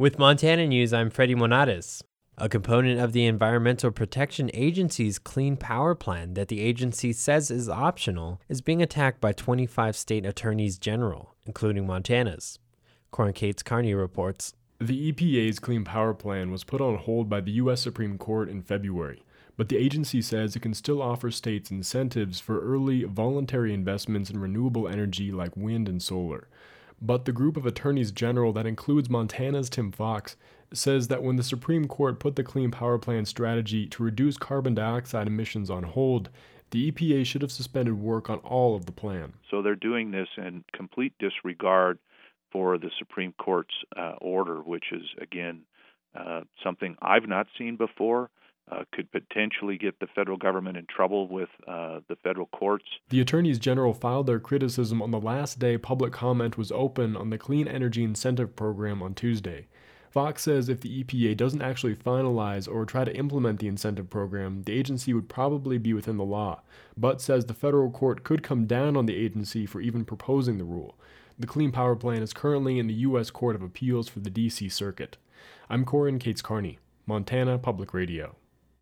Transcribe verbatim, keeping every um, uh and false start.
With Montana News, I'm Freddie Monades. A component of the Environmental Protection Agency's Clean Power Plan that the agency says is optional is being attacked by twenty-five state attorneys general, including Montana's. Corin Cates Carney reports. The E P A's Clean Power Plan was put on hold by the U S Supreme Court in February, but the agency says it can still offer states incentives for early, voluntary investments in renewable energy like wind and solar. But the group of attorneys general that includes Montana's Tim Fox says that when the Supreme Court put the Clean Power Plan strategy to reduce carbon dioxide emissions on hold, the E P A should have suspended work on all of the plan. So they're doing this in complete disregard for the Supreme Court's uh, order, which is, again, uh, something I've not seen before, uh, could potentially get the federal government in trouble with uh, the federal courts. The attorneys general filed their criticism on the last day public comment was open on the Clean Energy Incentive Program on Tuesday. Fox says if the E P A doesn't actually finalize or try to implement the incentive program, the agency would probably be within the law, but says the federal court could come down on the agency for even proposing the rule. The Clean Power Plan is currently in the U S Court of Appeals for the D C Circuit. I'm Corin Cates Carney, Montana Public Radio.